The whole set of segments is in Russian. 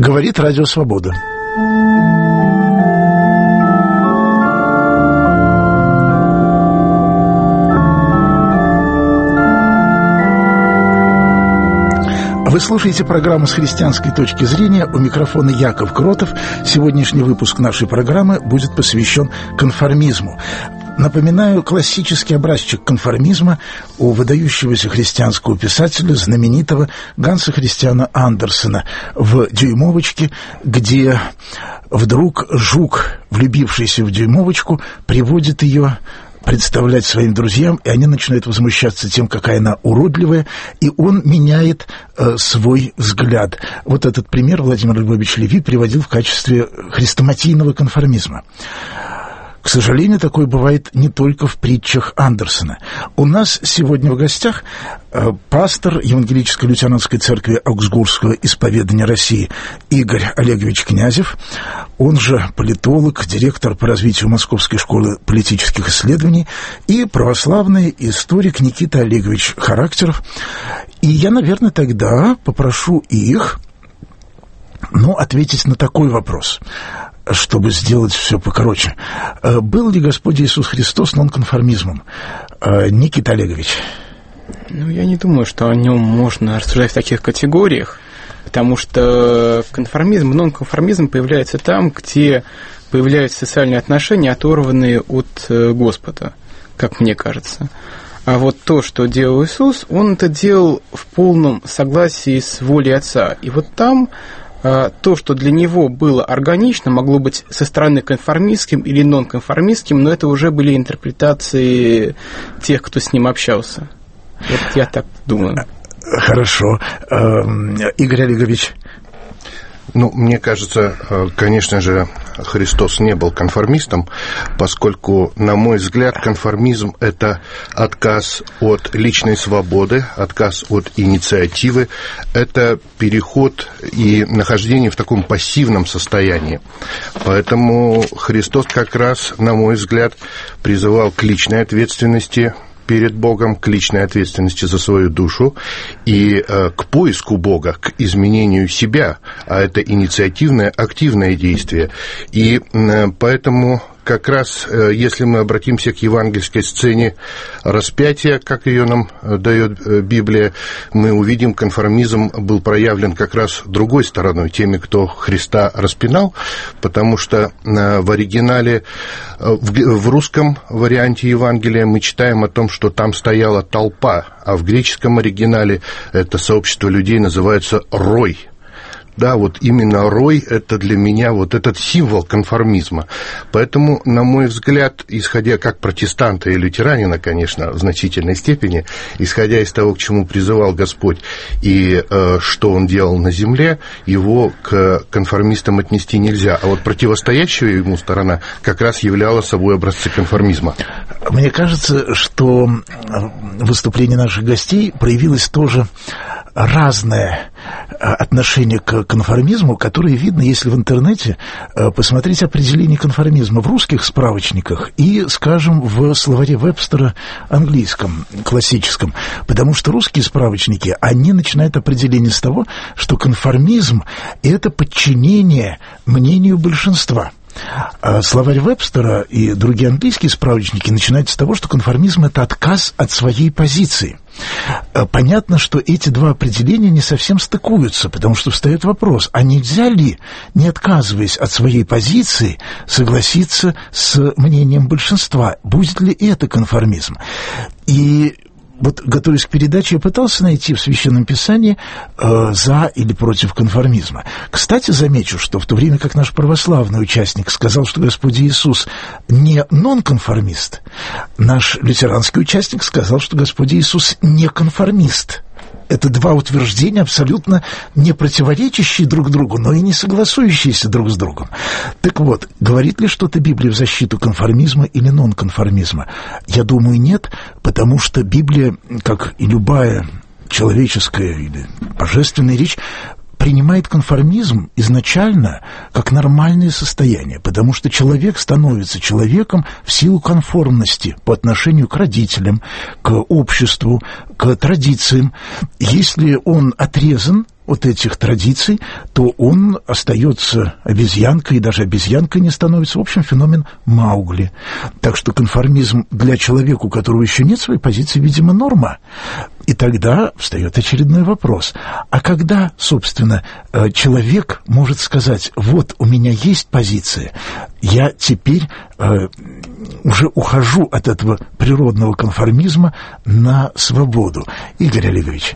Говорит Радио Свобода. Вы слушаете программу «С христианской точки зрения». У микрофона Яков Кротов. Сегодняшний выпуск нашей программы будет посвящен конформизму. Напоминаю, классический образчик конформизма у выдающегося христианского писателя, знаменитого Ганса Христиана Андерсена в «Дюймовочке», где вдруг жук, влюбившийся в дюймовочку, приводит ее представлять своим друзьям, и они начинают возмущаться тем, какая она уродливая, и он меняет свой взгляд. Вот этот пример Владимир Львович Леви приводил в качестве хрестоматийного конформизма. К сожалению, такое бывает не только в притчах Андерсена. У нас сегодня в гостях пастор Евангелической лютеранской церкви Аугсбургского исповедания России Игорь Олегович Князев, он же политолог, директор по развитию Московской школы политических исследований, и православный историк Никита Олегович Характеров. И я, наверное, тогда попрошу их, ответить на такой вопрос, чтобы сделать все покороче. Был ли Господь Иисус Христос нонконформизмом? Никита Олегович. Я не думаю, что о нем можно рассуждать в таких категориях, потому что конформизм, нонконформизм появляется там, где появляются социальные отношения, оторванные от Господа, как мне кажется. А вот то, что делал Иисус, Он это делал в полном согласии с волей Отца. И вот там то, что для него было органично, могло быть со стороны конформистским или нонконформистским, но это уже были интерпретации тех, кто с ним общался. Вот я так думаю. Хорошо. Игорь Олегович. Мне кажется, конечно же, Христос не был конформистом, поскольку, на мой взгляд, конформизм – это отказ от личной свободы, отказ от инициативы, это переход и нахождение в таком пассивном состоянии. Поэтому Христос как раз, на мой взгляд, призывал к личной ответственности перед Богом, к личной ответственности за свою душу и к поиску Бога, к изменению себя, а это инициативное, активное действие. И поэтому как раз, если мы обратимся к евангельской сцене распятия, как ее нам дает Библия, мы увидим, конформизм был проявлен как раз другой стороной, теми, кто Христа распинал, потому что в оригинале, в русском варианте Евангелия мы читаем о том, что там стояла толпа, а в греческом оригинале это сообщество людей называется «рой». Да, вот именно рой – это для меня вот этот символ конформизма. Поэтому, на мой взгляд, исходя как протестанта и лютеранина, конечно, в значительной степени, исходя из того, к чему призывал Господь и что Он делал на земле, его к конформистам отнести нельзя. А вот противостоящая ему сторона как раз являла собой образцы конформизма. Мне кажется, что выступление наших гостей проявилось тоже разное отношение к конформизму, которое видно, если в интернете посмотреть определение конформизма в русских справочниках и, скажем, в словаре Вебстера английском, классическом. Потому что русские справочники, они начинают определение с того, что конформизм – это подчинение мнению большинства. Словарь Вебстера и другие английские справочники начинают с того, что конформизм – это отказ от своей позиции. Понятно, что эти два определения не совсем стыкуются, потому что встает вопрос, а нельзя ли, не отказываясь от своей позиции, согласиться с мнением большинства? Будет ли это конформизм? И вот, готовясь к передаче, я пытался найти в Священном Писании за или против конформизма. Кстати, замечу, что в то время как наш православный участник сказал, что Господь Иисус не нонконформист, наш лютеранский участник сказал, что Господь Иисус не конформист. Это два утверждения, абсолютно не противоречащие друг другу, но и не согласующиеся друг с другом. Так вот, говорит ли что-то Библия в защиту конформизма или нонконформизма? Я думаю, нет, потому что Библия, как и любая человеческая или божественная речь, принимает конформизм изначально как нормальное состояние, потому что человек становится человеком в силу конформности по отношению к родителям, к обществу, к традициям. Если он отрезан от этих традиций, то он остается обезьянкой, и даже обезьянкой не становится. В общем, феномен Маугли. Так что конформизм для человека, у которого еще нет своей позиции, видимо, норма. И тогда встает очередной вопрос. А когда, собственно, человек может сказать: вот у меня есть позиция, я теперь уже ухожу от этого природного конформизма на свободу? Игорь Олегович.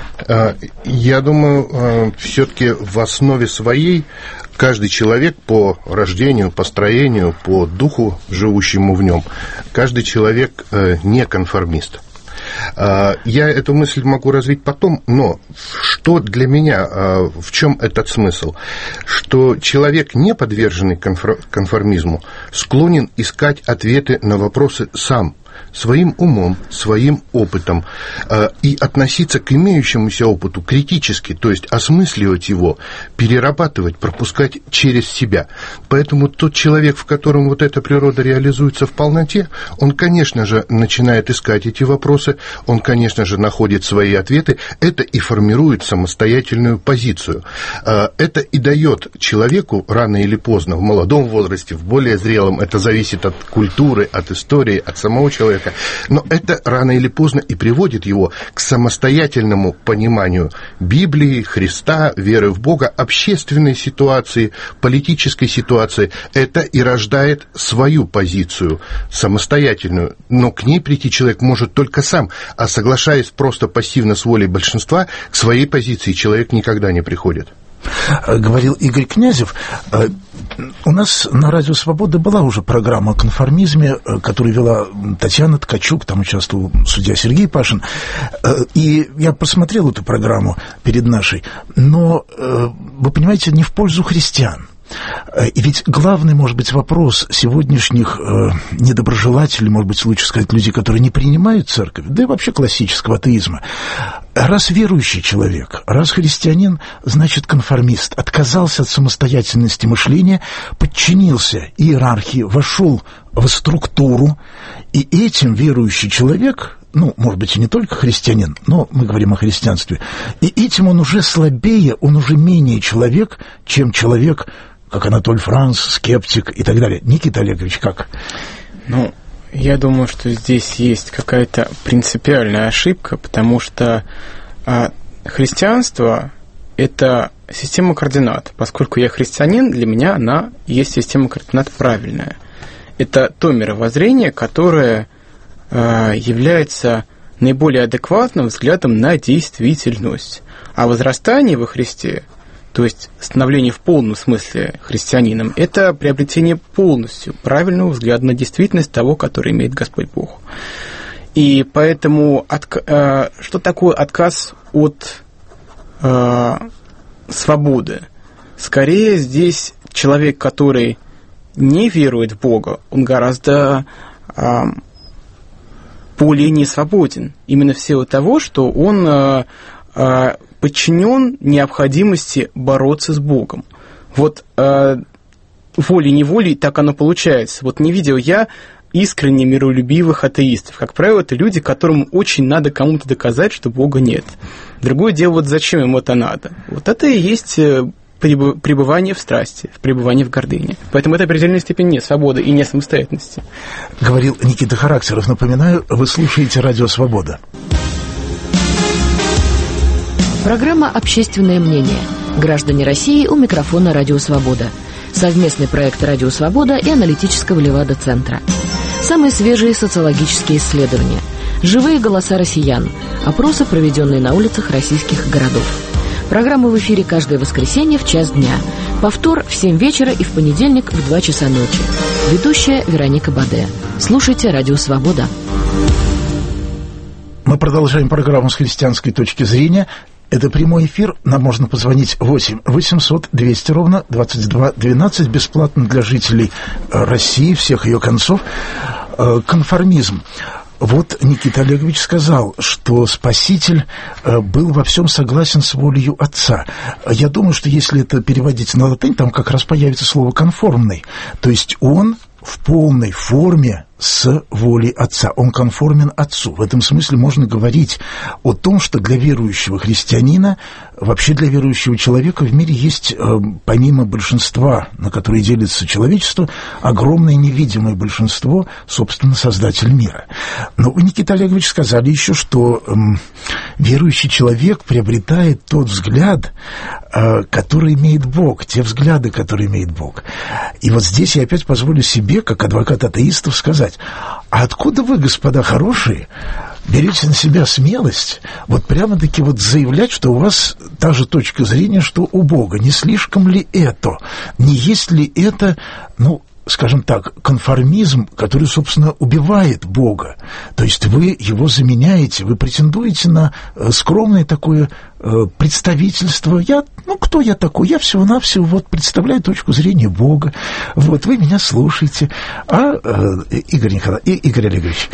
Я думаю, все-таки в основе своей каждый человек по рождению, по строению, по духу, живущему в нем, каждый человек не конформист. Я эту мысль могу развить потом, но что для меня, в чем этот смысл? Что человек, не подверженный конформизму, склонен искать ответы на вопросы сам, своим умом, своим опытом, и относиться к имеющемуся опыту критически, то есть осмысливать его, перерабатывать, пропускать через себя. Поэтому тот человек, в котором вот эта природа реализуется в полноте, он, конечно же, начинает искать эти вопросы, он, конечно же, находит свои ответы, это и формирует самостоятельную позицию. Это и дает человеку рано или поздно, в молодом возрасте, в более зрелом, это зависит от культуры, от истории, от самого человека, но это рано или поздно и приводит его к самостоятельному пониманию Библии, Христа, веры в Бога, общественной ситуации, политической ситуации. Это и рождает свою позицию, самостоятельную, но к ней прийти человек может только сам, а соглашаясь просто пассивно с волей большинства, к своей позиции человек никогда не приходит. Говорил Игорь Князев. У нас на Радио Свобода была уже программа о конформизме, которую вела Татьяна Ткачук, там участвовал судья Сергей Пашин. И я посмотрел эту программу перед нашей, но, вы понимаете, не в пользу христиан. И ведь главный, может быть, вопрос сегодняшних недоброжелателей, может быть, лучше сказать, людей, которые не принимают церковь, да и вообще классического атеизма. Раз верующий человек, раз христианин, значит конформист, отказался от самостоятельности мышления, подчинился иерархии, вошел в структуру, и этим верующий человек, ну, может быть, и не только христианин, но мы говорим о христианстве, и этим он уже слабее, он уже менее человек, чем человек, как Анатоль Франц, скептик и так далее. Никита Олегович, как? Ну, я думаю, что здесь есть какая-то принципиальная ошибка, потому что христианство – это система координат. Поскольку я христианин, для меня она есть система координат правильная. Это то мировоззрение, которое является наиболее адекватным взглядом на действительность. А возрастание во Христе, то есть становление в полном смысле христианином, это приобретение полностью правильного взгляда на действительность того, который имеет Господь Бог. И поэтому что такое отказ от свободы? Скорее здесь человек, который не верует в Бога, он гораздо более не свободен. Именно в силу того, что он подчинен необходимости бороться с Богом. Вот волей-неволей так оно получается. Вот не видел я искренне миролюбивых атеистов. Как правило, это люди, которым очень надо кому-то доказать, что Бога нет. Другое дело, вот зачем им это надо. Вот это и есть пребывание в страсти, пребывание в гордыне. Поэтому это определенной степени не свобода и не самостоятельности. Говорил Никита Характеров. Напоминаю, вы слушаете Радио Свобода. Программа «Общественное мнение». Граждане России у микрофона «Радио Свобода». Совместный проект «Радио Свобода» и аналитического Левада-центра. Самые свежие социологические исследования. Живые голоса россиян. Опросы, проведенные на улицах российских городов. Программа в эфире каждое воскресенье в час дня. Повтор в 7 вечера и в понедельник в 2 часа ночи. Ведущая Вероника Баде. Слушайте «Радио Свобода». Мы продолжаем программу с христианской точки зрения. Это прямой эфир. Нам можно позвонить 8 800 200 ровно 22 12, бесплатно для жителей России, всех ее концов. Конформизм. Вот Никита Олегович сказал, что Спаситель был во всем согласен с волею Отца. Я думаю, что если это переводить на латынь, там как раз появится слово «конформный». То есть он в полной форме с волей Отца. Он конформен Отцу. В этом смысле можно говорить о том, что для верующего христианина вообще для верующего человека в мире есть, помимо большинства, на которые делится человечество, огромное невидимое большинство, собственно, Создатель мира. Но вы, Никита Олегович, сказали еще, что верующий человек приобретает тот взгляд, который имеет Бог, те взгляды, которые имеет Бог. И вот здесь я опять позволю себе, как адвокат атеистов, сказать: а откуда вы, господа хорошие, берите на себя смелость вот прямо-таки вот заявлять, что у вас та же точка зрения, что у Бога? Не слишком ли это? Не есть ли это, скажем так, конформизм, который, собственно, убивает Бога? То есть вы его заменяете, вы претендуете на скромное такое представительство. Кто я такой? Я всего-навсего вот представляю точку зрения Бога. Вот, вы меня слушаете. Игорь Олегович?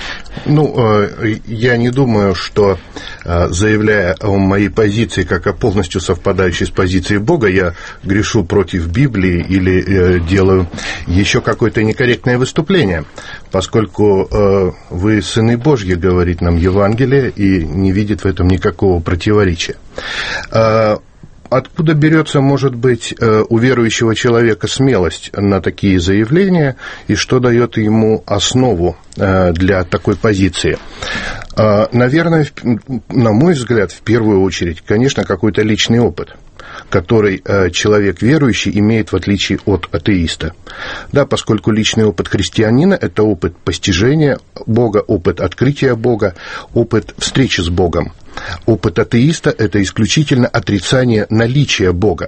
Я не думаю, что, заявляя о моей позиции как о полностью совпадающей с позицией Бога, я грешу против Библии или делаю еще какое-то некорректное выступление, поскольку вы сыны Божьи, говорит нам Евангелие, и не видит в этом никакого противоречия. Откуда берется, может быть, у верующего человека смелость на такие заявления, и что дает ему основу для такой позиции? Наверное, на мой взгляд, в первую очередь, конечно, какой-то личный опыт, который человек верующий имеет в отличие от атеиста. Да, поскольку личный опыт христианина – это опыт постижения Бога, опыт открытия Бога, опыт встречи с Богом. Опыт атеиста – это исключительно отрицание наличия Бога.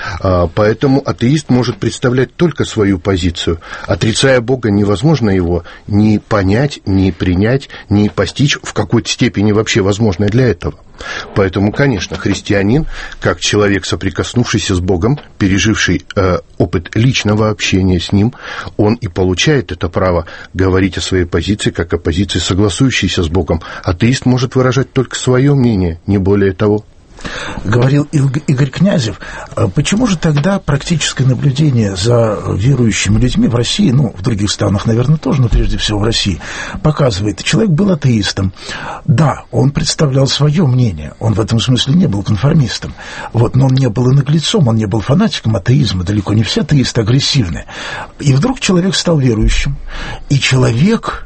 Поэтому атеист может представлять только свою позицию. Отрицая Бога, невозможно его ни понять, ни принять, ни постичь, в какой-то степени вообще возможно для этого. Поэтому, конечно, христианин, как человек, соприкоснувшийся с Богом, переживший опыт личного общения с Ним, он и получает это право говорить о своей позиции, как о позиции, согласующейся с Богом. Атеист может выражать только свое мнение, не более того. Говорил Игорь Князев. Почему же тогда практическое наблюдение за верующими людьми в России, в других странах, наверное, тоже, но прежде всего в России, показывает, человек был атеистом. Да, он представлял свое мнение, он в этом смысле не был конформистом, но он не был и наглецом, он не был фанатиком атеизма, далеко не все атеисты агрессивны. И вдруг человек стал верующим, и человек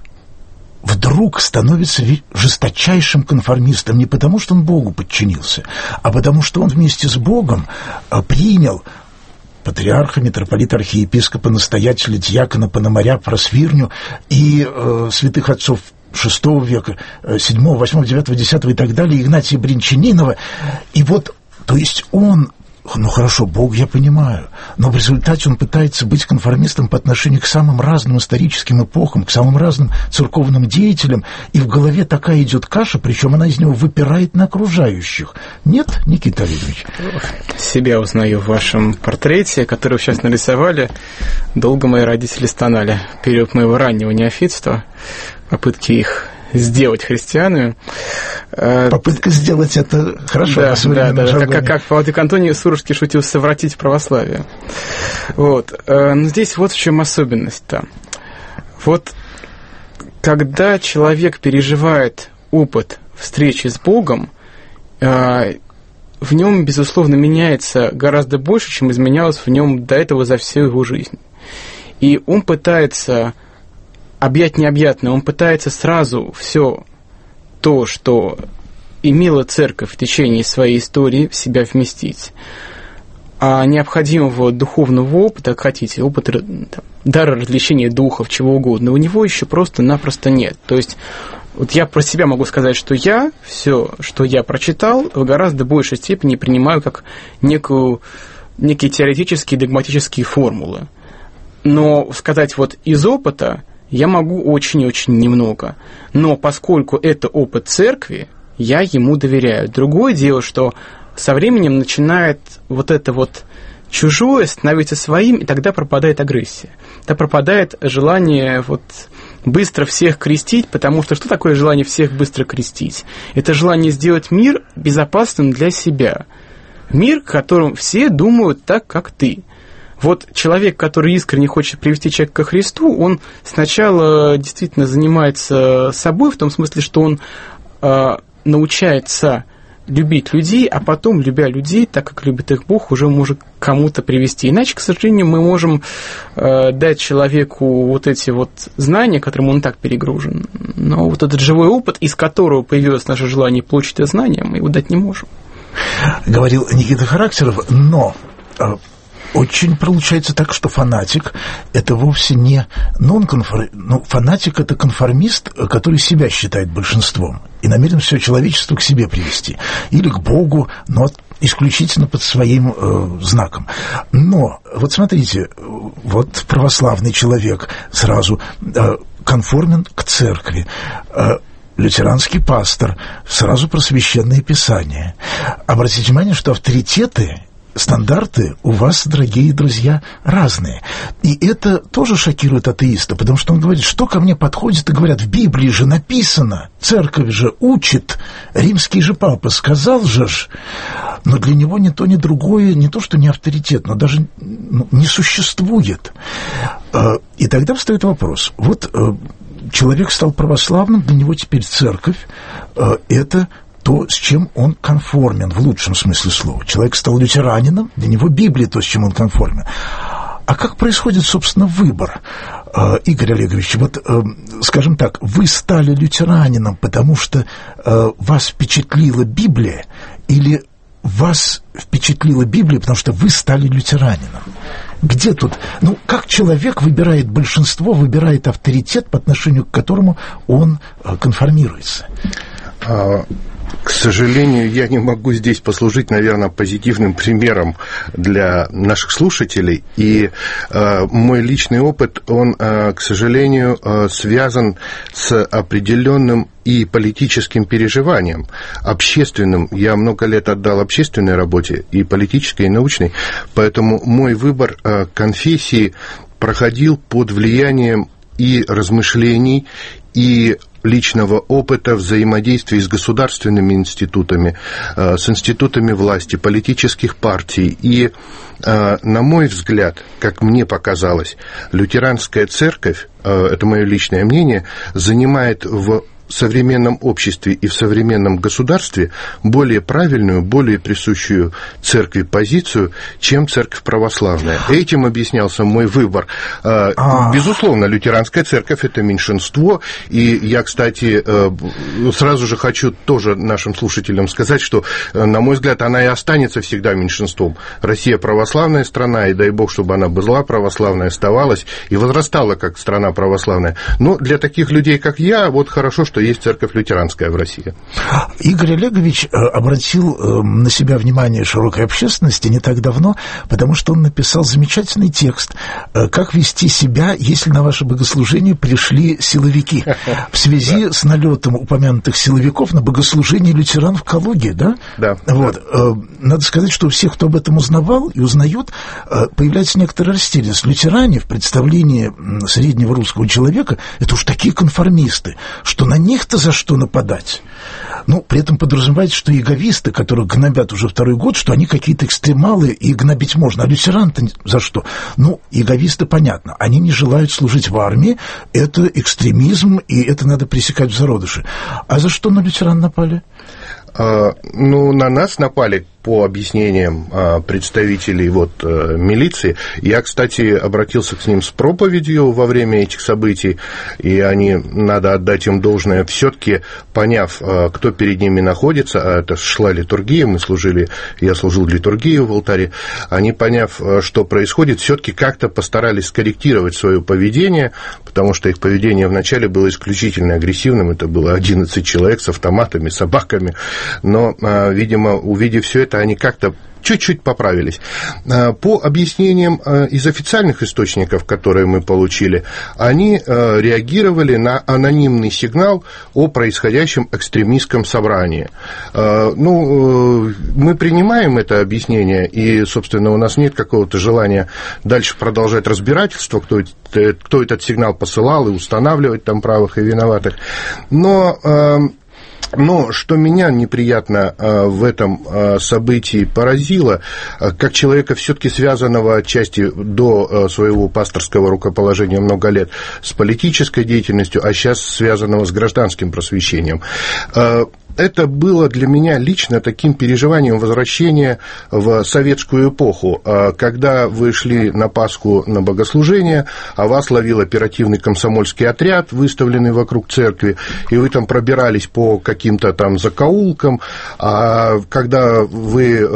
вдруг становится жесточайшим конформистом не потому, что он Богу подчинился, а потому, что он вместе с Богом принял патриарха, митрополита, архиепископа, настоятеля, диакона, пономаря, просвирню и святых отцов VI века, VII, VIII, IX, X и так далее, Игнатия Бринчанинова. И то есть он... хорошо, Бог я понимаю, но в результате он пытается быть конформистом по отношению к самым разным историческим эпохам, к самым разным церковным деятелям, и в голове такая идет каша, причем она из него выпирает на окружающих. Нет, Никита Олегович? Себя узнаю в вашем портрете, который вы сейчас нарисовали. Долго мои родители стонали в период моего раннего неофитства, попытки их сделать христианами. Попытка сделать это хорошо. Да. Как Владыка Антоний Сурожский шутил, совратить православие. Но здесь вот в чем особенность-то. Когда человек переживает опыт встречи с Богом, в нем, безусловно, меняется гораздо больше, чем изменялось в нем до этого за всю его жизнь. И он пытается объять необъятное, он пытается сразу все то, что имела церковь в течение своей истории, в себя вместить. А необходимого духовного опыта, как хотите, опыта, дара развлечения духов, чего угодно, у него еще просто-напросто нет. То есть я про себя могу сказать, что я все, что я прочитал, в гораздо большей степени принимаю как некие теоретические, догматические формулы. Но сказать из опыта я могу очень-очень немного. Но поскольку это опыт церкви, я ему доверяю. Другое дело, что со временем начинает это чужое становиться своим, и тогда пропадает агрессия. Тогда пропадает желание быстро всех крестить, потому что такое желание всех быстро крестить? Это желание сделать мир безопасным для себя. Мир, в котором все думают так, как ты. Человек, который искренне хочет привести человека ко Христу, он сначала действительно занимается собой, в том смысле, что он научается любить людей, а потом, любя людей, так как любит их Бог, уже может кому-то привести. Иначе, к сожалению, мы можем дать человеку вот эти вот знания, которым он так перегружен. Но вот этот живой опыт, из которого появилось наше желание получить это знание, мы его дать не можем. Говорил Никита Характеров, но очень получается так, что фанатик – это вовсе не фанатик – это конформист, который себя считает большинством и намерен все человечество к себе привести. Или к Богу, но исключительно под своим знаком. Но, вот смотрите, вот православный человек сразу конформен к церкви, лютеранский пастор сразу про Священное Писание. Обратите внимание, что авторитеты, стандарты у вас, дорогие друзья, разные. И это тоже шокирует атеиста, потому что он говорит, что ко мне подходит и говорят, в Библии же написано, церковь же учит, римский же папа сказал же ж, но для него ни то, ни другое, не то, что не авторитет, но даже не существует. И тогда встает вопрос, вот человек стал православным, для него теперь церковь – это то, с чем он конформен, в лучшем смысле слова. Человек стал лютеранином, для него Библия то, с чем он конформен. А как происходит, собственно, выбор? Игорь Олегович, вот, скажем так, вы стали лютеранином, потому что вас впечатлила Библия, или вас впечатлила Библия, потому что вы стали лютеранином? Где тут? Как человек выбирает большинство, выбирает авторитет, по отношению к которому он конформируется? К сожалению, я не могу здесь послужить, наверное, позитивным примером для наших слушателей. И мой личный опыт, он, к сожалению, связан с определенным и политическим переживанием, общественным. Я много лет отдал общественной работе, и политической, и научной, поэтому мой выбор конфессии проходил под влиянием и размышлений, и личного опыта взаимодействия с государственными институтами, с институтами власти, политических партий. И, на мой взгляд, как мне показалось, лютеранская церковь, это мое личное мнение, занимает в современном обществе и в современном государстве более правильную, более присущую церкви позицию, чем церковь православная. Этим объяснялся мой выбор. Безусловно, лютеранская церковь – это меньшинство, и я, кстати, сразу же хочу тоже нашим слушателям сказать, что, на мой взгляд, она и останется всегда меньшинством. Россия православная страна, и дай бог, чтобы она была православной, оставалась и возрастала как страна православная. Но для таких людей, как я, вот хорошо, что есть церковь лютеранская в России. Игорь Олегович обратил на себя внимание широкой общественности не так давно, потому что он написал замечательный текст «Как вести себя, если на ваше богослужение пришли силовики?» в связи с налетом упомянутых силовиков на богослужение лютеран в Калуге, да? Да. Вот. Надо сказать, что у всех, кто об этом узнавал и узнает, появляется некоторая растерянность. Лютеране в представлении среднего русского человека это уж такие конформисты, что на них-то за что нападать? При этом подразумевается, что иеговисты, которых гнобят уже второй год, что они какие-то экстремалы, и гнобить можно. А лютеран-то за что? Иеговисты, понятно, они не желают служить в армии, это экстремизм, и это надо пресекать в зародыше. А за что на лютеран напали? На нас напали по объяснениям представителей милиции. Я, кстати, обратился к ним с проповедью во время этих событий, и они, надо отдать им должное, все-таки поняв, кто перед ними находится, а это шла литургия, я служил литургию в алтаре, они, поняв, что происходит, все-таки как-то постарались скорректировать свое поведение, потому что их поведение вначале было исключительно агрессивным, это было 11 человек с автоматами, собаками, но, видимо, увидев все это, они как-то чуть-чуть поправились. По объяснениям из официальных источников, которые мы получили, они реагировали на анонимный сигнал о происходящем экстремистском собрании. Мы принимаем это объяснение, и, собственно, у нас нет какого-то желания дальше продолжать разбирательство, кто этот сигнал посылал, и устанавливать там правых и виноватых. Но что меня неприятно в этом событии поразило, как человека, все-таки связанного отчасти до своего пасторского рукоположения много лет с политической деятельностью, а сейчас связанного с гражданским просвещением, это было для меня лично таким переживанием возвращения в советскую эпоху, когда вы шли на Пасху на богослужение, а вас ловил оперативный комсомольский отряд, выставленный вокруг церкви, и вы там пробирались по каким-то там закоулкам, а когда вы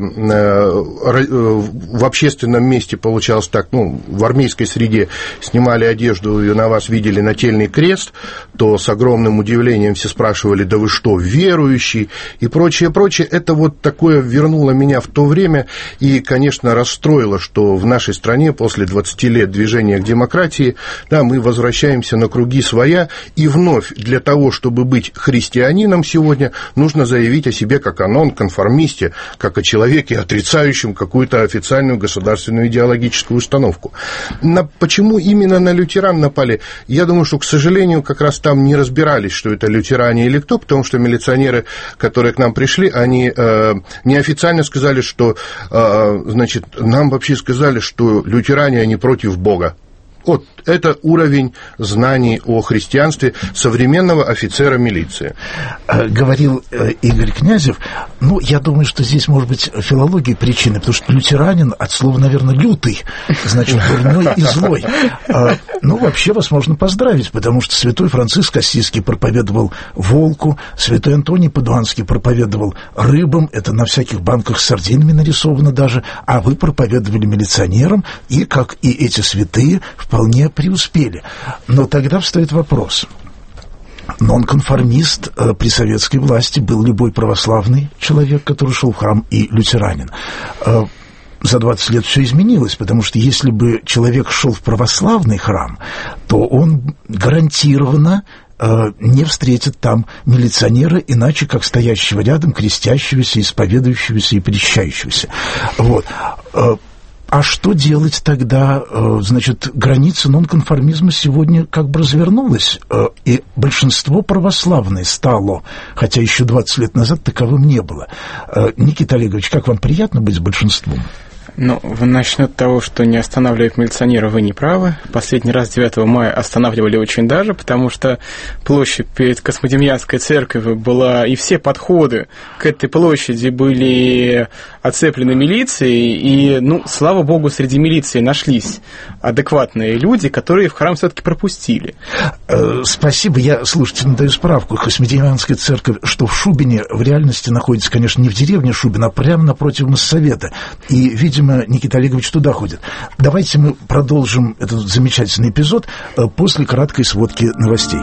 в общественном месте, получалось так, в армейской среде снимали одежду и на вас видели нательный крест, то с огромным удивлением все спрашивали: да вы что, верующий? И прочее. Это вот такое вернуло меня в то время и, конечно, расстроило, что в нашей стране после 20 лет движения к демократии, да, мы возвращаемся на круги своя, и вновь для того, чтобы быть христианином сегодня, нужно заявить о себе как о нонконформисте, как о человеке, отрицающем какую-то официальную государственную идеологическую установку. Почему именно на лютеран напали? Я думаю, что, к сожалению, как раз там не разбирались, что это лютеране или кто, потому что милиционеры, которые к нам пришли, они неофициально сказали, что, значит, нам вообще сказали, что лютеране, они против Бога. Вот это уровень знаний о христианстве современного офицера милиции. Говорил Игорь Князев. Я думаю, что здесь может быть филология причины, потому что лютеранин от слова, наверное, лютый, значит, дурной и злой. Вообще вас можно поздравить, потому что святой Франциск Ассизский проповедовал волку, святой Антоний Падуанский проповедовал рыбам, это на всяких банках с сардинами нарисовано даже, а вы проповедовали милиционерам, и, как и эти святые, вполне преуспели. Но тогда встает вопрос. Нонконформист при советской власти был любой православный человек, который шел в храм, и лютеранин. За 20 лет все изменилось, потому что если бы человек шел в православный храм, то он гарантированно не встретит там милиционера, иначе как стоящего рядом, крестящегося, исповедующегося и причащающегося. Вот. А что делать тогда? Значит, граница нонконформизма сегодня как бы развернулась, и большинство православное стало, хотя еще 20 лет назад таковым не было. Никита Олегович, как вам приятно быть большинством? Насчет того, что не останавливают милиционера, вы не правы. Последний раз 9 мая останавливали очень даже, потому что площадь перед Космодемьянской церковью была, и все подходы к этой площади были оцеплены милицией, и, слава богу, среди милиции нашлись адекватные люди, которые в храм все-таки пропустили. Спасибо. Я слушателям даю справку. Космодемьянская церковь, что в Шубине, в реальности находится, конечно, не в деревне Шубина, а прямо напротив Моссовета. И, видимо, Никита Олегович туда ходит. Давайте мы продолжим этот замечательный эпизод после краткой сводки новостей.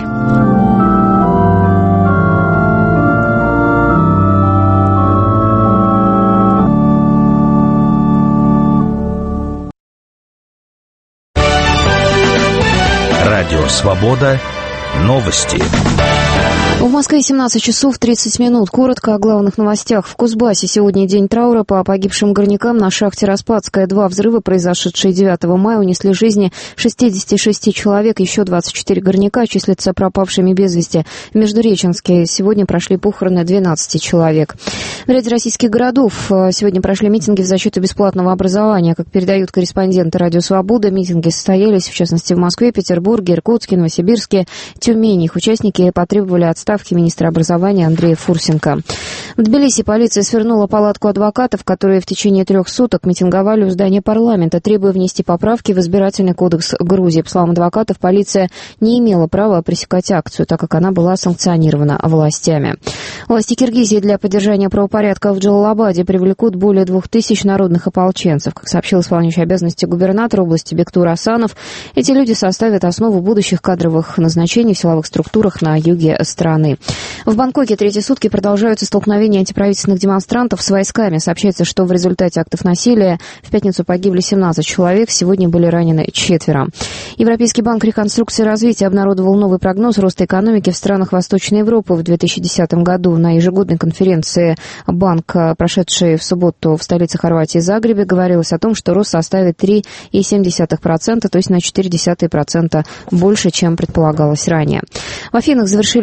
Радио «Свобода». Новости. В Москве 17 часов 30 минут. Коротко о главных новостях. В Кузбассе сегодня день траура по погибшим горнякам на шахте Распадская. 2 взрыва, произошедшие 9 мая, унесли жизни 66 человек. Еще 24 горняка числятся пропавшими без вести. В Междуреченске сегодня прошли похороны 12 человек. В ряде российских городов сегодня прошли митинги в защиту бесплатного образования. Как передают корреспонденты «Радио Свобода», митинги состоялись, в частности, в Москве, Петербурге, Иркутске, Новосибирске, Тюмени. Их участники потребовали отставки министра образования Андрея Фурсенко. В Тбилиси полиция свернула палатку адвокатов, которые в течение 3 суток митинговали у здания парламента, требуя внести поправки в избирательный кодекс Грузии. По словам адвокатов, полиция не имела права пресекать акцию, так как она была санкционирована властями. Власти Киргизии для поддержания правопорядка в Джалалабаде привлекут более 2000 народных ополченцев. Как сообщил исполняющий обязанности губернатора области Бектур Асанов, эти люди составят основу будущих кадровых назначений в силовых структурах на юге страны. В Бангкоке 3-е сутки продолжаются столкновения антиправительственных демонстрантов с войсками. Сообщается, что в результате актов насилия в пятницу погибли 17 человек, сегодня были ранены 4. Европейский банк реконструкции и развития обнародовал новый прогноз роста экономики в странах Восточной Европы в 2010 году. На ежегодной конференции банк, прошедшей в субботу в столице Хорватии Загребе, говорилось о том, что рост составит 3,7%, то есть на 0,4% больше, чем предполагалось ранее. В Афинах завершились переговоры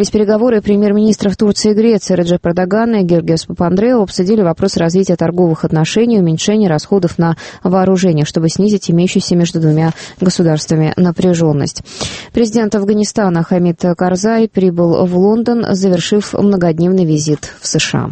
переговоры премьер-министров Турции и Греции Реджеп Эрдогана и Георгиос Папандреou обсудили вопрос развития торговых отношений и уменьшения расходов на вооружение, чтобы снизить имеющуюся между двумя государствами напряженность. Президент Афганистана Хамид Карзай прибыл в Лондон, завершив многодневный визит в США.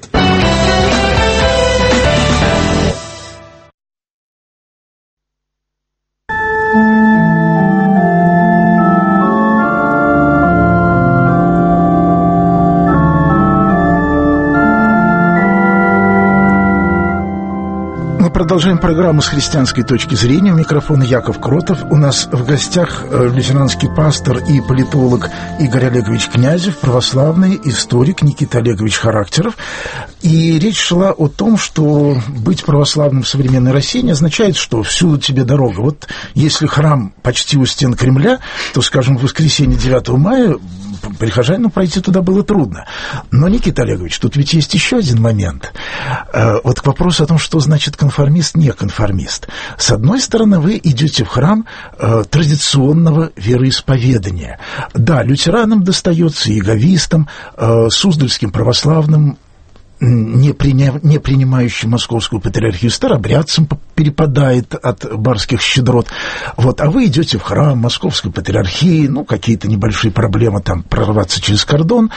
Продолжаем программу с христианской точки зрения. У микрофона Яков Кротов. У нас в гостях лютеранский пастор и политолог Игорь Олегович Князев, православный историк Никита Олегович Характеров. И речь шла о том, что быть православным в современной России не означает, что всюду тебе дорога. Вот если храм почти у стен Кремля, то, скажем, в воскресенье 9 мая прихожанину пройти туда было трудно. Но, Никита Олегович, тут ведь есть еще один момент. Вот к вопросу о том, что значит конформист, не конформист. С одной стороны, вы идете в храм традиционного вероисповедания. Да, лютеранам достается, иеговистам, суздальским православным, не принимающим московскую патриархию, старобрядцам перепадает от барских щедрот. Вот, а вы идете в храм московской патриархии, ну, какие-то небольшие проблемы там прорваться через кордон,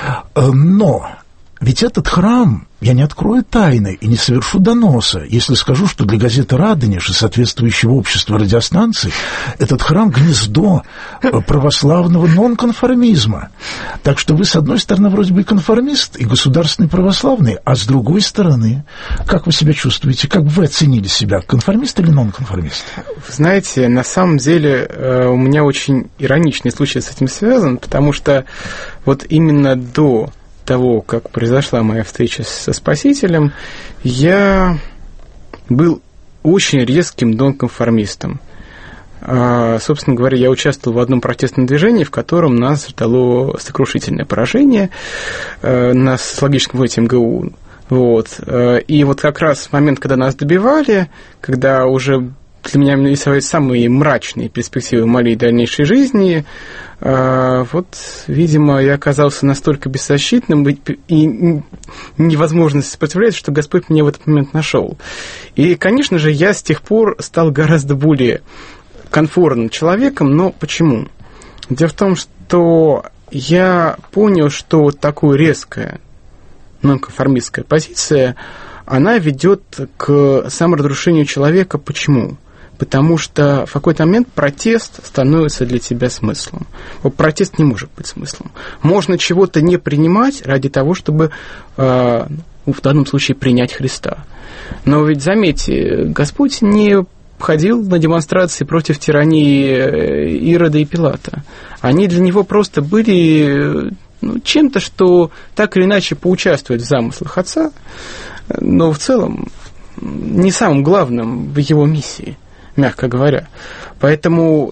но ведь этот храм, я не открою тайны и не совершу доноса, если скажу, что для газеты «Радонеж» и соответствующего общества радиостанций этот храм — гнездо православного нонконформизма. Так что вы, с одной стороны, вроде бы и конформист, и государственный православный, а с другой стороны, как вы себя чувствуете, как вы оценили себя, конформист или нонконформист? Вы знаете, на самом деле у меня очень ироничный случай с этим связан, потому что вот именно до того, как произошла моя встреча со Спасителем, я был очень резким нонконформистом. Собственно говоря, я участвовал в одном протестном движении, в котором нас ждало сокрушительное поражение на социологическом фронте МГУ. Вот. И вот как раз в момент, когда нас добивали, когда уже для меня рисовались самые мрачные перспективы моей дальнейшей жизни, вот, видимо, я оказался настолько беззащитным и невозможно сопротивляться, что Господь меня в этот момент нашел. И, конечно же, я с тех пор стал гораздо более комфортным человеком, но почему? Дело в том, что я понял, что вот такая резкая нонконформистская позиция, она ведет к саморазрушению человека. Почему? Потому что в какой-то момент протест становится для тебя смыслом. Вот протест не может быть смыслом. Можно чего-то не принимать ради того, чтобы в данном случае принять Христа. Но ведь, заметьте, Господь не ходил на демонстрации против тирании Ирода и Пилата. Они для него просто были чем-то, что так или иначе поучаствует в замыслах Отца, но в целом не самым главным в его миссии, мягко говоря. Поэтому,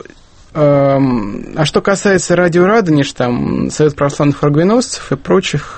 а что касается радио «Радонеж», там, Совет православных оргвеносцев и прочих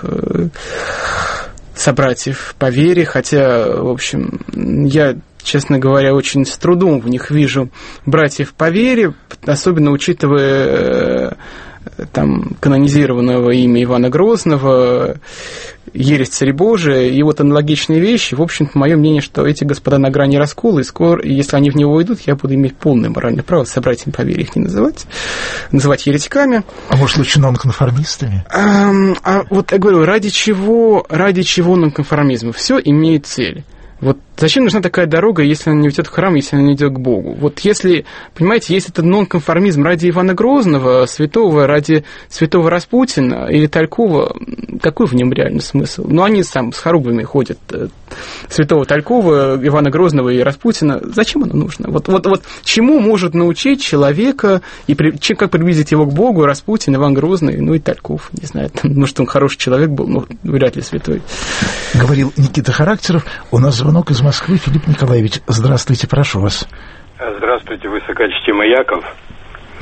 собратьев по вере, хотя, в общем, я, честно говоря, очень с трудом в них вижу братьев по вере, особенно учитывая там канонизированного ими Ивана Грозного, ересь Царебожия и вот аналогичные вещи. В общем-то, мое мнение, что эти господа на грани раскола, и скоро, если они в него уйдут, я буду иметь полное моральное право собратьями по вере их не называть еретиками. А может, лучше нонконформистами? Вот я говорю, ради чего нонконформизм? Все имеет цель. Вот зачем нужна такая дорога, если она не ведет в храм, если она не идет к Богу? Вот если, понимаете, если это нонконформизм ради Ивана Грозного, святого, ради святого Распутина или Талькова, какой в нем реальный смысл? Ну, они сам с хоругвами ходят, святого Талькова, Ивана Грозного и Распутина. Зачем оно нужно? Вот чему может научить человека, и как приблизить его к Богу Распутин, Иван Грозный, ну и Тальков? Не знаю, может, он хороший человек был, но вряд ли святой. Говорил Никита Характеров. У нас звонок из Москвы. Филипп Николаевич, здравствуйте, прошу вас. Здравствуйте, высокочтимый Яков.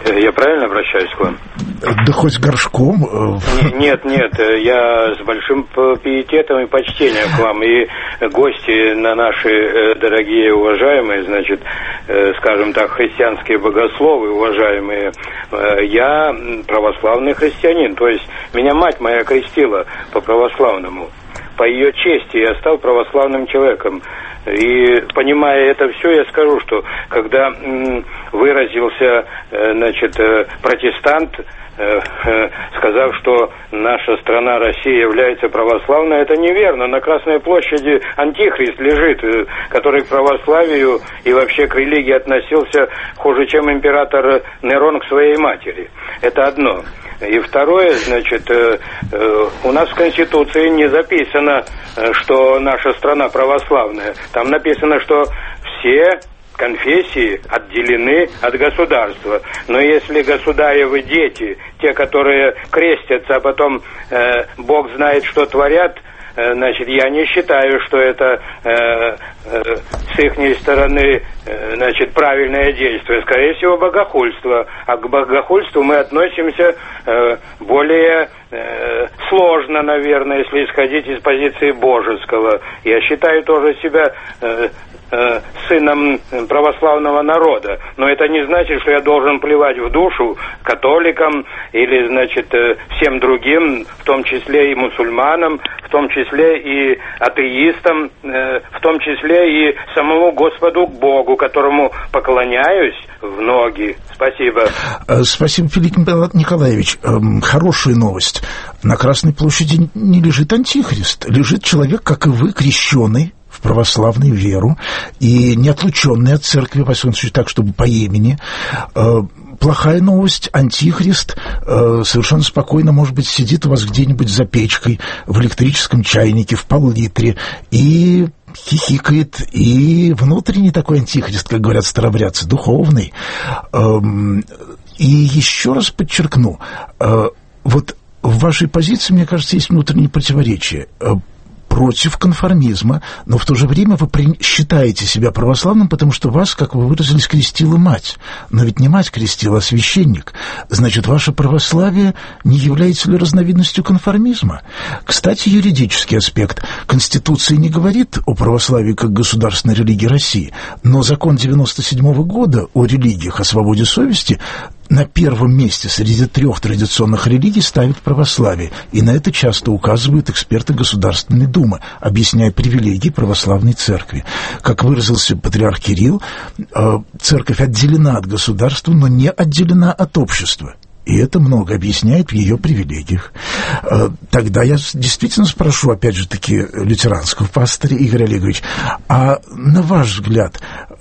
Я правильно обращаюсь к вам? Да хоть горшком. Нет, я с большим пиететом и почтением к вам. И гости на наши дорогие, уважаемые, значит, скажем так, христианские богословы, уважаемые, я православный христианин. То есть меня мать моя крестила по-православному. По ее чести я стал православным человеком. И, понимая это все, я скажу, что когда выразился, значит, протестант, сказав, что наша страна, Россия, является православной, это неверно. На Красной площади антихрист лежит, который к православию и вообще к религии относился хуже, чем император Нерон к своей матери. Это одно. И второе, значит, у нас в Конституции не записано, что наша страна православная. Там написано, что все конфессии отделены от государства. Но если государевы дети, те, которые крестятся, а потом Бог знает, что творят, значит, я не считаю, что это с их стороны, значит, правильное действие. Скорее всего, богохульство. А к богохульству мы относимся более сложно, наверное, если исходить из позиции божеского. Я считаю тоже себя сыном православного народа. Но это не значит, что я должен плевать в душу католикам или, значит, всем другим, в том числе и мусульманам, в том числе и атеистам, в том числе и самому Господу Богу, которому поклоняюсь в ноги. Спасибо. Спасибо, Филипп Николаевич. Хорошая новость. На Красной площади не лежит антихрист. Лежит человек, как и вы, крещеный в православную веру и не отлученный от церкви, во всяком случае, так, чтобы по имени. Плохая новость. Антихрист совершенно спокойно, может быть, сидит у вас где-нибудь за печкой, в электрическом чайнике, в пол-литре и хихикает, и внутренний такой антихрист, как говорят старобрядцы, духовный. И еще раз подчеркну, вот в вашей позиции, мне кажется, есть внутреннее противоречие. Против конформизма, но в то же время вы считаете себя православным, потому что вас, как вы выразились, крестила мать. Но ведь не мать крестила, а священник. Значит, ваше православие не является ли разновидностью конформизма? Кстати, юридический аспект. Конституция не говорит о православии как государственной религии России, но закон 97 года о религиях, о свободе совести на первом месте среди 3 традиционных религий ставит православие. И на это часто указывают эксперты Государственной Думы, объясняя привилегии православной церкви. Как выразился патриарх Кирилл, церковь отделена от государства, но не отделена от общества. И это много объясняет в ее привилегиях. Тогда я действительно спрошу, опять же таки, лютеранского пастыря Игоря Олеговича, а на ваш взгляд,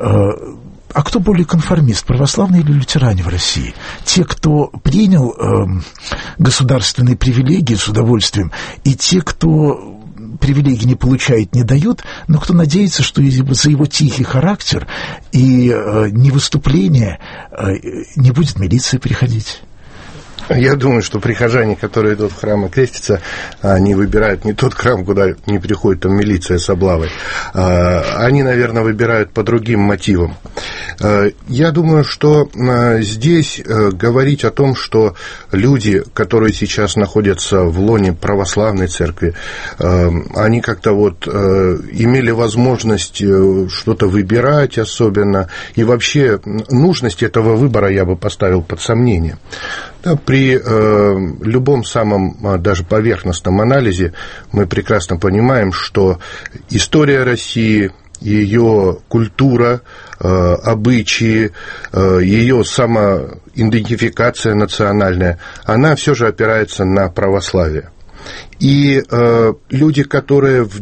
а кто более конформист, православные или лютеране в России? Те, кто принял государственные привилегии с удовольствием, и те, кто привилегии не получает, не дает, но кто надеется, что за его тихий характер и невыступление не будет милиция приходить? Я думаю, что прихожане, которые идут в храм и крестятся, они выбирают не тот храм, куда не приходит там милиция с облавой. Они, наверное, выбирают по другим мотивам. Я думаю, что здесь говорить о том, что люди, которые сейчас находятся в лоне православной церкви, они как-то вот имели возможность что-то выбирать особенно, и вообще нужность этого выбора я бы поставил под сомнение. Да, при любом самом даже поверхностном анализе мы прекрасно понимаем, что история России, ее культура, обычаи, ее самоидентификация национальная, она все же опирается на православие. И люди, которые в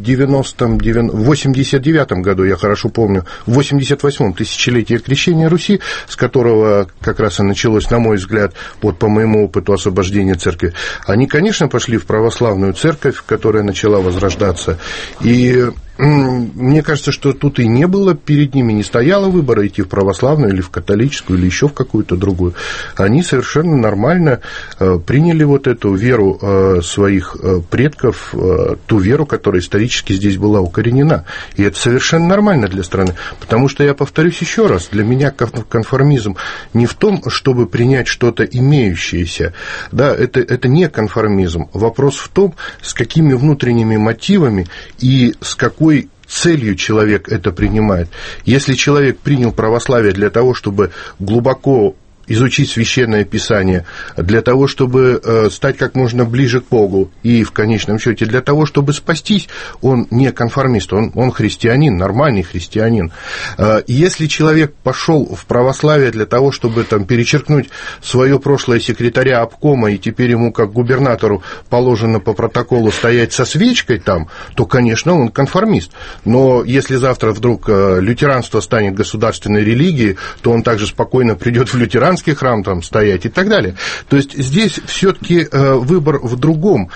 89-м году, я хорошо помню, в 88-м тысячелетие крещения Руси, с которого как раз и началось, на мой взгляд, вот по моему опыту освобождения церкви, они, конечно, пошли в православную церковь, которая начала возрождаться, и Мне кажется, что тут и не было перед ними, не стояло выбора идти в православную или в католическую, или еще в какую-то другую. Они совершенно нормально приняли вот эту веру своих предков, ту веру, которая исторически здесь была укоренена. И это совершенно нормально для страны. Потому что, я повторюсь еще раз, для меня конформизм не в том, чтобы принять что-то имеющееся. Да, это не конформизм. Вопрос в том, с какими внутренними мотивами и с какой целью человек это принимает. Если человек принял православие для того, чтобы глубоко изучить Священное Писание, для того, чтобы стать как можно ближе к Богу и, в конечном счете, для того, чтобы спастись, он не конформист, он христианин, нормальный христианин. Если человек пошел в православие для того, чтобы там перечеркнуть свое прошлое секретаря обкома, и теперь ему, как губернатору, положено по протоколу стоять со свечкой там, то, конечно, он конформист. Но если завтра вдруг лютеранство станет государственной религией, то он также спокойно придет в лютеранство, храм там стоять и так далее. То есть здесь все-таки выбор в другом.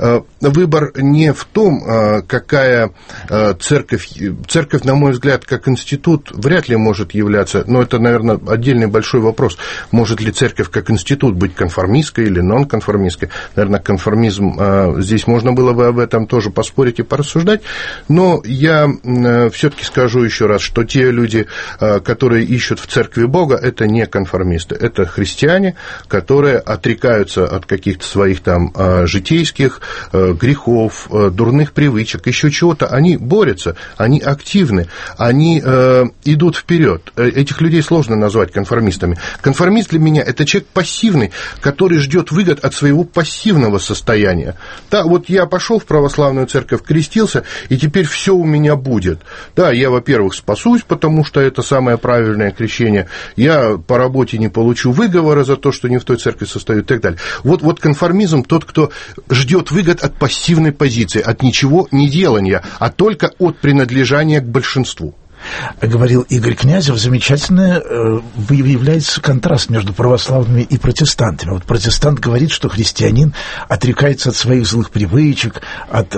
Выбор не в том, какая церковь. Церковь, на мой взгляд, как институт вряд ли может являться, но это, наверное, отдельный большой вопрос. Может ли церковь как институт быть конформистской или нонконформистской? Наверное, конформизм, здесь можно было бы об этом тоже поспорить и порассуждать, но я все-таки скажу еще раз, что те люди, которые ищут в церкви Бога, это не конформисты. Это христиане, которые отрекаются от каких-то своих там житейских грехов, дурных привычек, еще чего-то. Они борются, они активны, они идут вперед. Этих людей сложно назвать конформистами. Конформист для меня – это человек пассивный, который ждет выгод от своего пассивного состояния. Да, вот я пошел в православную церковь, крестился, и теперь все у меня будет. Да, я, во-первых, спасусь, потому что это самое правильное крещение. Я по работе не получу выговора за то, что не в той церкви состою и так далее. Вот конформизм тот, кто ждет выгод от пассивной позиции, от ничего не делания, а только от принадлежания к большинству. Говорил Игорь Князев, замечательно выявляется контраст между православными и протестантами. Вот протестант говорит, что христианин отрекается от своих злых привычек, от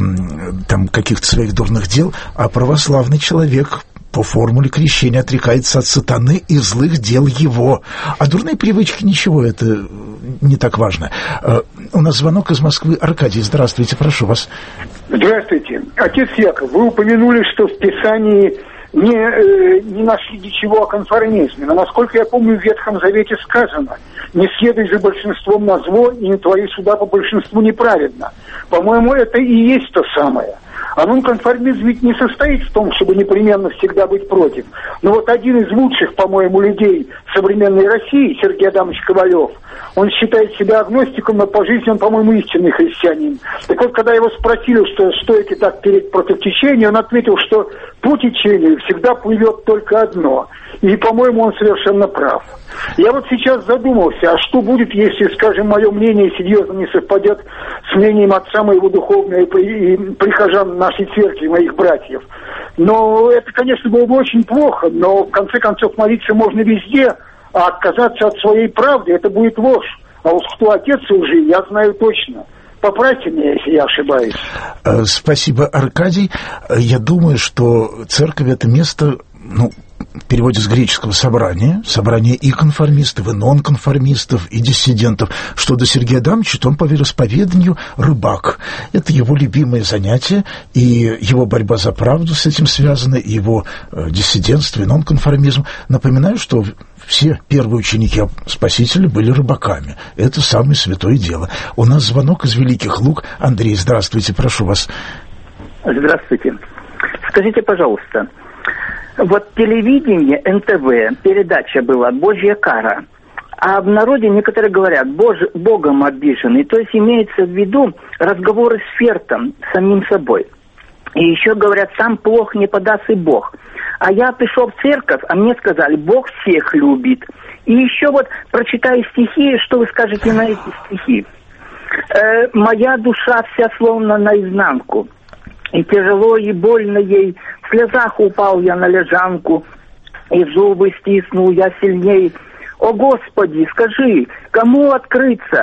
там, каких-то своих дурных дел, а православный человек по формуле крещения отрекается от сатаны и злых дел его. А дурные привычки ничего, это не так важно. У нас звонок из Москвы. Аркадий, здравствуйте, прошу вас. Здравствуйте. Отец Яков, вы упомянули, что в Писании не нашли ничего о конформизме. Но, насколько я помню, в Ветхом Завете сказано: не следуй за большинством на зло, и не твори суда по большинству неправедно. По-моему, это и есть то самое. А нонконформизм ведь не состоит в том, чтобы непременно всегда быть против. Но вот один из лучших, по-моему, людей современной России, Сергей Адамович Ковалев, он считает себя агностиком, но по жизни он, по-моему, истинный христианин. Так вот, когда его спросили, что эти так переть против течения, он ответил, что по течению всегда плывет только одно. И, по-моему, он совершенно прав. Я вот сейчас задумался, а что будет, если, скажем, мое мнение серьезно не совпадет с мнением отца моего духовного и прихожан нашей церкви, моих братьев. Но это, конечно, было бы очень плохо, но, в конце концов, молиться можно везде, а отказаться от своей правды – это будет ложь. А вот кто отец лжи, я знаю точно. Поправьте меня, если я ошибаюсь. Спасибо, Аркадий. Я думаю, что церковь – это место, в переводе с греческого собрание и конформистов, и нонконформистов, и диссидентов. Что до Сергея Адамовича, то он по вероисповеданию рыбак. Это его любимое занятие, и его борьба за правду с этим связана, и его диссидентство, и нонконформизм. Напоминаю, что все первые ученики Спасителя были рыбаками. Это самое святое дело. У нас звонок из Великих Луг. Андрей, здравствуйте, прошу вас. Здравствуйте. Скажите, пожалуйста, вот телевидение, НТВ, передача была «Божья кара», а в народе некоторые говорят «Богом обиженный», то есть имеется в виду разговоры с Фертом, самим собой. И еще говорят «Сам плох не подаст и Бог». А я пришел в церковь, а мне сказали «Бог всех любит». И еще вот прочитаю стихи, что вы скажете на эти стихи. «Моя душа вся словно наизнанку, и тяжело и больно ей, в слезах упал я на лежанку, и зубы стиснул я сильней. О, Господи, скажи, кому открыться? С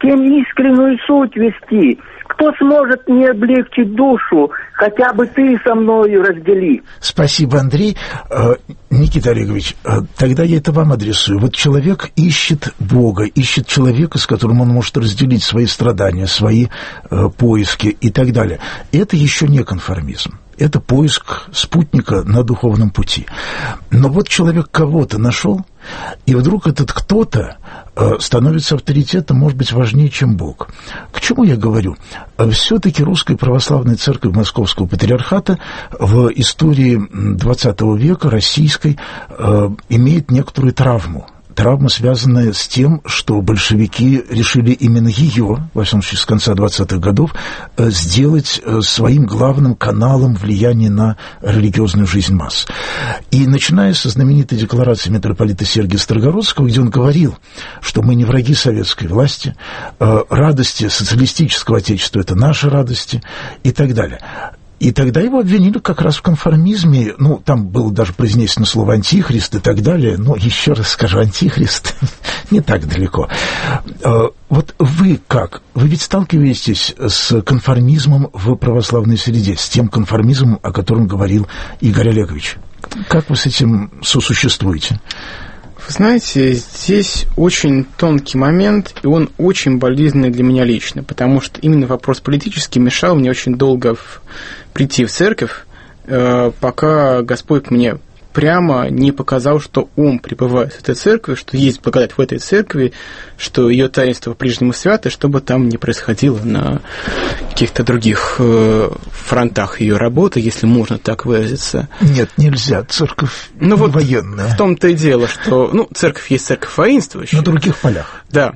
тем искреннюю суть вести. Кто сможет мне облегчить душу, хотя бы ты со мною раздели. Спасибо, Андрей. Никита Олегович, тогда я это вам адресую. Вот человек ищет Бога, ищет человека, с которым он может разделить свои страдания, свои поиски и так далее. Это еще не конформизм. Это поиск спутника на духовном пути. Но вот человек кого-то нашел, и вдруг этот кто-то становится авторитетом, может быть, важнее, чем Бог. К чему я говорю? Все-таки Русская Православная Церковь Московского Патриархата в истории XX века российской имеет некоторую травму. Травма, связанная с тем, что большевики решили именно ее, во всяком случае, с конца 20-х годов, сделать своим главным каналом влияния на религиозную жизнь масс. И начиная со знаменитой декларации митрополита Сергия Строгородского, где он говорил, что мы не враги советской власти, радости социалистического отечества – это наши радости и так далее. И тогда его обвинили как раз в конформизме. Ну, там было даже произнесено слово «антихрист» и так далее. Но еще раз скажу, антихрист не так далеко. Вот вы как? Вы ведь сталкиваетесь с конформизмом в православной среде, с тем конформизмом, о котором говорил Игорь Олегович. Как вы с этим сосуществуете? Вы знаете, здесь очень тонкий момент, и он очень болезненный для меня лично, потому что именно вопрос политический мешал мне очень долго прийти в церковь, пока Господь мне прямо не показал, что Он пребывает в этой церкви, что есть благодать в этой церкви, что ее таинство по-прежнему свято, что бы там ни происходило на каких-то других фронтах ее работы, если можно так выразиться. Нет, нельзя, церковь военная. В том-то и дело, что церковь есть церковь воинствующая. На других полях. Да.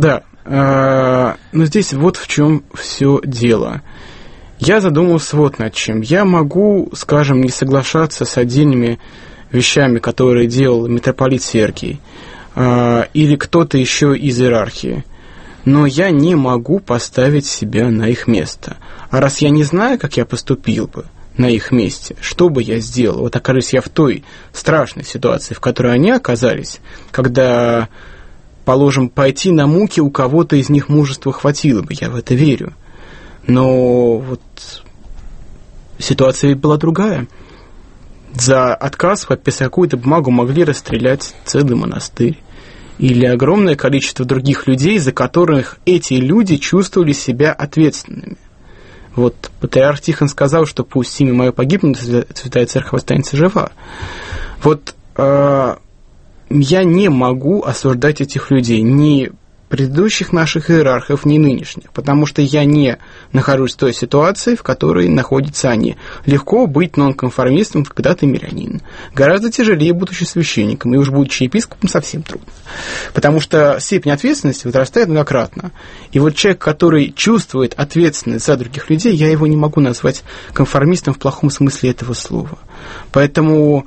Но здесь вот в чем все дело. Я задумался вот над чем. Я могу, скажем, не соглашаться с отдельными вещами, которые делал митрополит Сергий или кто-то еще из иерархии, но я не могу поставить себя на их место. А раз я не знаю, как я поступил бы на их месте, что бы я сделал, вот окажись я в той страшной ситуации, в которой они оказались, когда, положим, пойти на муки у кого-то из них мужества хватило бы, я в это верю. Но вот ситуация была другая. За отказ подписать какую-то бумагу могли расстрелять целый монастырь. Или огромное количество других людей, за которых эти люди чувствовали себя ответственными. Вот патриарх Тихон сказал, что пусть имя мое погибнет, Святая Церковь останется жива. Вот я не могу осуждать этих людей, ни предыдущих наших иерархов, ни нынешних, потому что я не нахожусь в той ситуации, в которой находятся они. Легко быть нонконформистом, когда ты мирянин. Гораздо тяжелее, будучи священником, и уж будучи епископом, совсем трудно. Потому что степень ответственности возрастает многократно. И вот человек, который чувствует ответственность за других людей, я его не могу назвать конформистом в плохом смысле этого слова. Поэтому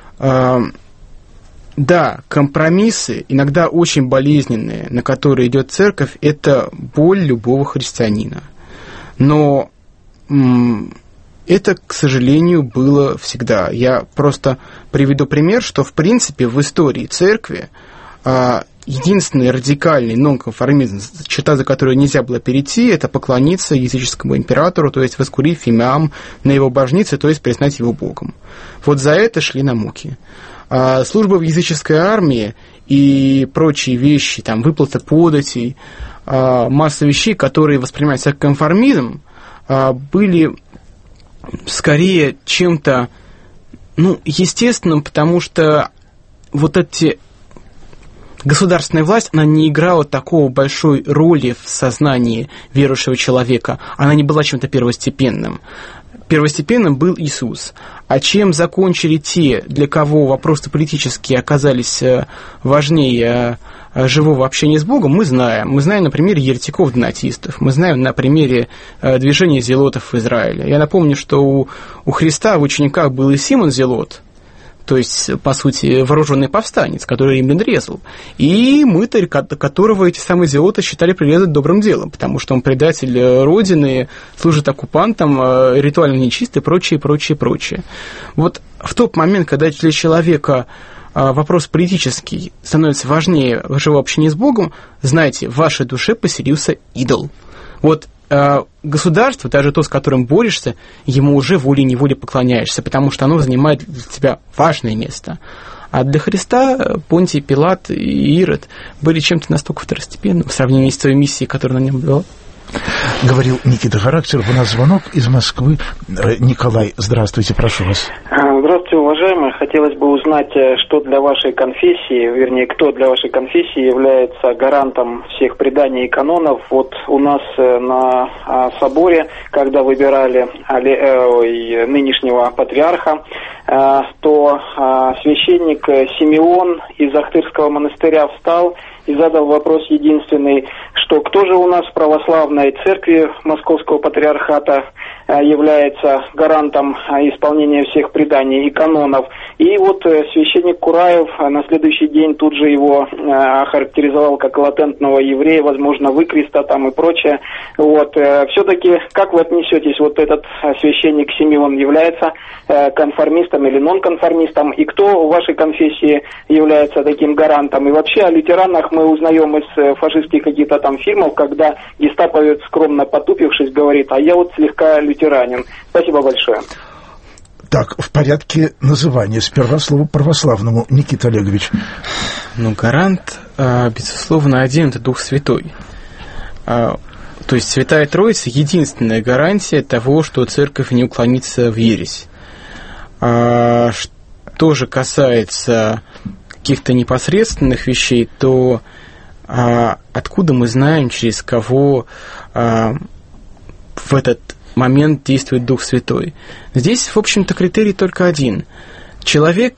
да, компромиссы, иногда очень болезненные, на которые идет церковь, это боль любого христианина. Но это, к сожалению, было всегда. Я просто приведу пример, что, в принципе, в истории церкви единственный радикальный нонконформизм, черта, за которую нельзя было перейти, это поклониться языческому императору, то есть воскурить фимиам на его божнице, то есть признать его богом. Вот за это шли на муки. Служба в языческой армии и прочие вещи, там, выплата податей, масса вещей, которые воспринимаются как конформизм, были скорее чем-то, естественным, потому что вот эти государственная власть, она не играла такого большой роли в сознании верующего человека, она не была чем-то первостепенным. Первостепенным был Иисус. А чем закончили те, для кого вопросы политические оказались важнее живого общения с Богом, мы знаем. Мы знаем на примере еретиков-донатистов, мы знаем на примере движения зелотов в Израиле. Я напомню, что у Христа в учениках был и Симон Зелот, то есть, по сути, вооруженный повстанец, который римлян резал, и мытарь, которого эти самые зелоты считали прирезать добрым делом, потому что он предатель Родины, служит оккупантам, ритуально нечистый, прочее. Вот в тот момент, когда для человека вопрос политический становится важнее вашего общения с Богом, знайте, в вашей душе поселился идол. Вот государство, даже то, с которым борешься, ему уже волей-неволей поклоняешься, потому что оно занимает для тебя важное место. А для Христа Понтий, Пилат и Ирод были чем-то настолько второстепенным в сравнении с той миссией, которая на нем была. Говорил Никита Характеров. У нас звонок из Москвы. Николай, здравствуйте, прошу вас. Здравствуйте, уважаемые. Хотелось бы узнать, что для вашей конфессии, вернее, кто для вашей конфессии является гарантом всех преданий и канонов. Вот у нас на соборе, когда выбирали нынешнего патриарха, то священник Симеон из Ахтырского монастыря встал и задал вопрос единственный, что кто же у нас в православной церкви Московского патриархата является гарантом исполнения всех преданий и канонов. И вот священник Кураев на следующий день тут же его охарактеризовал как латентного еврея, возможно, выкреста там и прочее. Вот. Все-таки как вы отнесетесь, вот этот священник Симеон является конформистом или нонконформистом, и кто в вашей конфессии является таким гарантом? И вообще о лютеранах мы узнаем из фашистских каких-то там фильмов, когда гестаповец, скромно потупившись, говорит, а я вот слегка лютеранин. Спасибо большое. Так, в порядке называния. Сперва слово православному. Никита Олегович. Ну, гарант, безусловно, один – это Дух Святой. То есть Святая Троица – единственная гарантия того, что церковь не уклонится в ересь. Что же касается каких-то непосредственных вещей, то откуда мы знаем, через кого в этот момент действует Дух Святой? Здесь, в общем-то, критерий только один. Человек,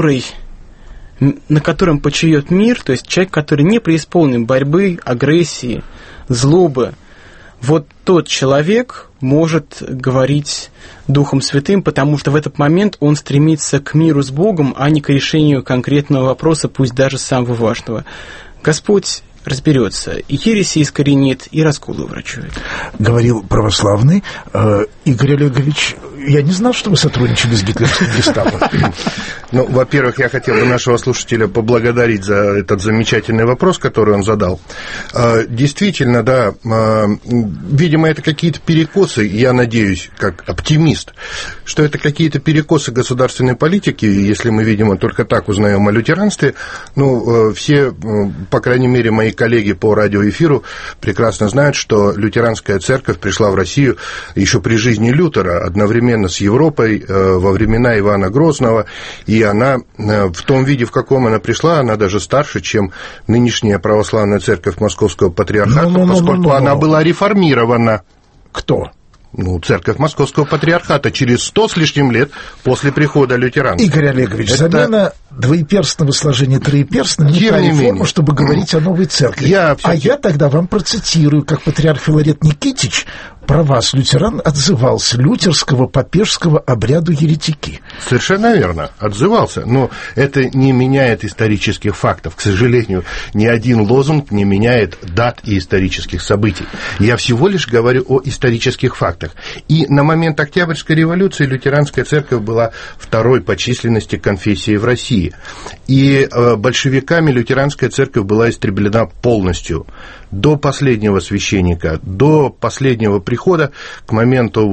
на котором почиет мир, то есть человек, который не преисполнен борьбы, агрессии, злобы, вот тот человек может говорить Духом Святым, потому что в этот момент он стремится к миру с Богом, а не к решению конкретного вопроса, пусть даже самого важного. Господь разберется, и ереси искоренит, и расколы врачует. Говорил православный. Игорь Олегович, я не знал, что вы сотрудничали с гитлеровским гестапо. Ну, во-первых, я хотел бы нашего слушателя поблагодарить за этот замечательный вопрос, который он задал. Действительно, да, видимо, это какие-то перекосы, я надеюсь, как оптимист, что это какие-то перекосы государственной политики, если мы, видимо, только так узнаем о лютеранстве. Ну, все, по крайней мере, мои коллеги по радиоэфиру прекрасно знают, что лютеранская церковь пришла в Россию еще при жизни Лютера, одновременно с Европой, во времена Ивана Грозного, и она в том виде, в каком она пришла, она даже старше, чем нынешняя православная церковь Московского патриархата, поскольку она была реформирована. Кто? Ну, церковь Московского патриархата через 100 с лишним лет после прихода лютеран. Игорь Олегович, замена двоеперстного сложения троеперстным не та реформа, чтобы говорить о новой церкви. Я тогда вам процитирую, как патриарх Филарет Никитич про вас, лютеран, отзывался: лютерского папежского обряду еретики. Совершенно верно, отзывался, но это не меняет исторических фактов. К сожалению, ни один лозунг не меняет дат и исторических событий. Я всего лишь говорю о исторических фактах. И на момент Октябрьской революции лютеранская церковь была второй по численности конфессией в России. И большевиками лютеранская церковь была истреблена полностью. До последнего священника, до последнего прихода, к моменту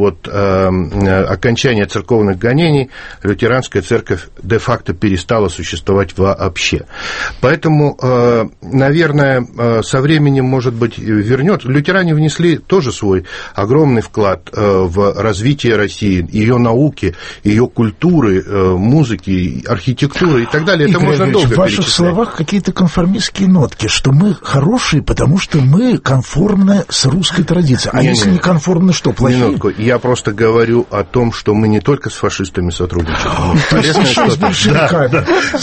окончания церковных гонений, лютеранская церковь де-факто перестала существовать вообще. Поэтому, наверное, со временем, может быть, вернет. Лютеране внесли тоже свой огромный вклад в развитие России, ее науки, ее культуры, музыки, архитектуры и так далее. Это можно долго перечислять. В ваших словах какие-то конформистские нотки, что мы хорошие, потому что мы конформны с русской традицией. А если не конформны, что, плохие? Минутку. Я просто говорю о том, что мы не только с фашистами сотрудничаем. Полезное что-то.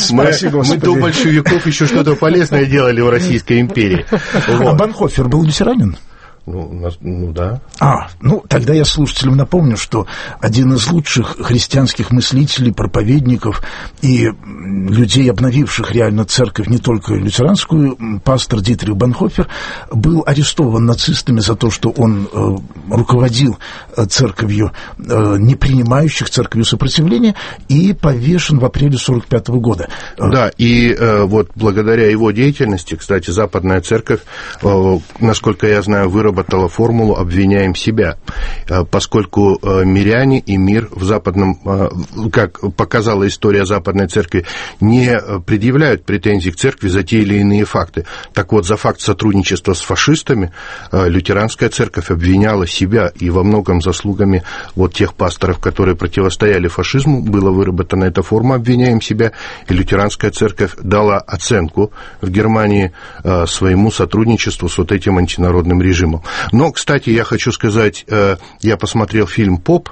Мы до большевиков еще что-то полезное делали в Российской империи. А Банхофер был лютеранин? Да. Тогда я слушателям напомню, что один из лучших христианских мыслителей, проповедников и людей, обновивших реально церковь, не только лютеранскую, пастор Дитрих Бонхофер, был арестован нацистами за то, что он руководил церковью, не принимающих церковью сопротивления, и повешен в апреле 1945 года. Да, и вот благодаря его деятельности, кстати, Западная церковь, насколько я знаю, выработала формулу «обвиняем себя», поскольку миряне и мир в западном, как показала история Западной церкви, не предъявляют претензий к церкви за те или иные факты. Так вот, за факт сотрудничества с фашистами лютеранская церковь обвиняла себя, и во многом заслугами вот тех пасторов, которые противостояли фашизму, была выработана эта форма «обвиняем себя», и лютеранская церковь дала оценку в Германии своему сотрудничеству с вот этим антинародным режимом. Но, кстати, я хочу сказать, я посмотрел фильм «Поп»,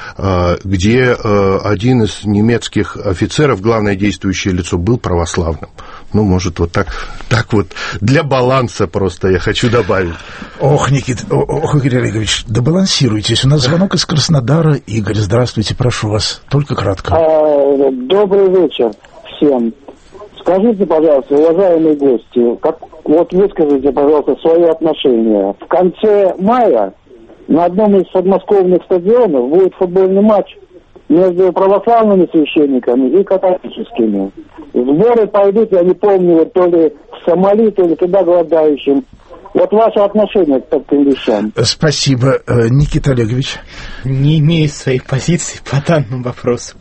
где один из немецких офицеров, главное действующее лицо, был православным. Может, вот так вот для баланса просто я хочу добавить. Игорь Олегович, добалансируйтесь. У нас звонок из Краснодара. Игорь, здравствуйте, прошу вас. Только кратко. Добрый вечер всем. Скажите, пожалуйста, уважаемые гости, выскажите, пожалуйста, свои отношения. В конце мая на одном из подмосковных стадионов будет футбольный матч между православными священниками и католическими. Сборы пойдут, я не помню, то ли в Сомали, то ли туда голодающим. Вот ваше отношение к таким вещам. Спасибо. Никита Олегович? Не имею своей позиции по данному вопросу.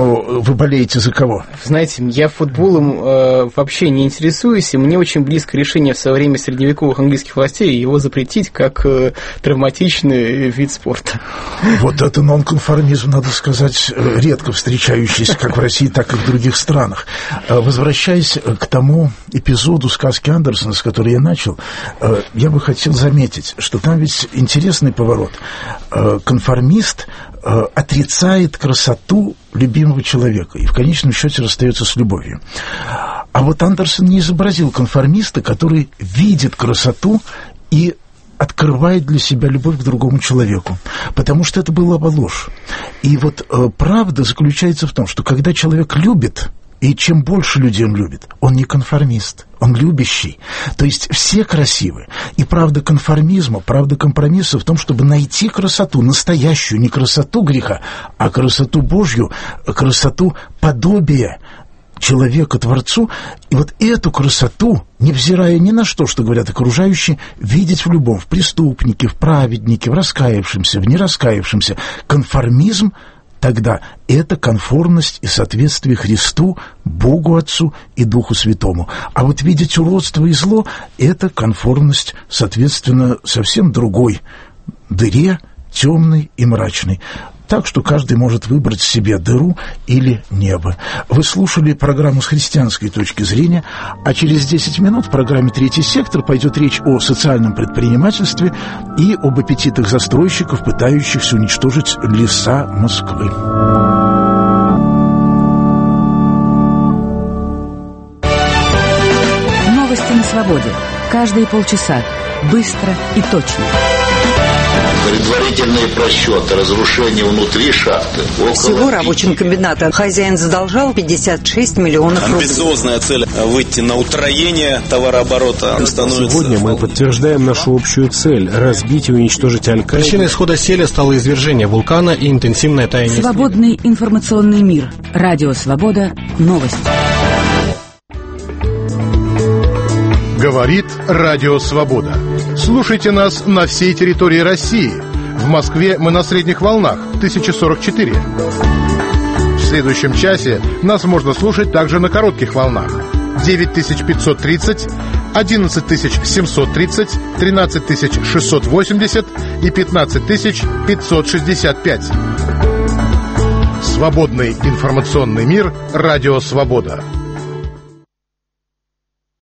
Вы болеете за кого? Знаете, я футболом вообще не интересуюсь, и мне очень близко решение в свое время средневековых английских властей его запретить как травматичный вид спорта. Вот это нонконформизм, надо сказать, редко встречающийся как в России, так и в других странах. Возвращаясь к тому эпизоду сказки Андерсена, с которой я начал, я бы хотел заметить, что там ведь интересный поворот. Конформист отрицает красоту любимого человека и в конечном счете расстается с любовью. А вот Андерсен не изобразил конформиста, который видит красоту и открывает для себя любовь к другому человеку, потому что это была бы ложь. И вот правда заключается в том, что когда человек любит, и чем больше людей он любит, он не конформист, он любящий. То есть все красивы. И правда конформизма, правда компромисса в том, чтобы найти красоту, настоящую, не красоту греха, а красоту Божью, красоту подобия человека Творцу. И вот эту красоту, невзирая ни на что говорят окружающие, видеть в любом, в преступнике, в праведнике, в раскаявшемся, в нераскаявшемся. Конформизм тогда это конформность и соответствие Христу, Богу Отцу и Духу Святому. А вот видеть уродство и зло – это конформность, соответственно, совсем другой дыре, темной и мрачной. Так что каждый может выбрать себе дыру или небо. Вы слушали программу с христианской точки зрения, а через 10 минут в программе «Третий сектор» пойдет речь о социальном предпринимательстве и об аппетитах застройщиков, пытающихся уничтожить леса Москвы. Новости на свободе. Каждые полчаса. Быстро и точно. Предварительные просчеты, разрушение внутри шахты. Всего рабочим комбината хозяин задолжал 56 миллионов рублей. Амбициозная цель – выйти на утроение товарооборота. Сегодня мы подтверждаем нашу общую цель – разбить и уничтожить Аль-Каиду. Причиной исхода селя стало извержение вулкана и интенсивное таяние. Свободный информационный мир. Радио «Свобода». Новости. Говорит Радио Свобода. Слушайте нас на всей территории России. В Москве мы на средних волнах 1044. В следующем часе нас можно слушать также на коротких волнах 9530, 11730, 13680 и 15565. Свободный информационный мир. Радио Свобода.